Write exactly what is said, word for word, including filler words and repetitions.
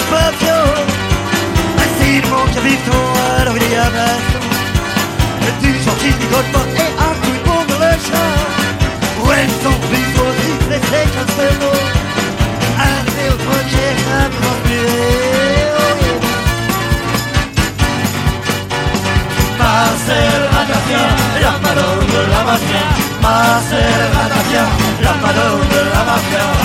Fabio, ainsi mon capito, alors il y a maintenant. Et tu sortis du golf et un coup de bombe dans le chat. Où elles sont plus aussi pressées qu'un cerveau. Arrivé au premier, un peu transpiré. Marcel Radafia, la madone de la mafia. Marcel Radafia, la madone de la mafia.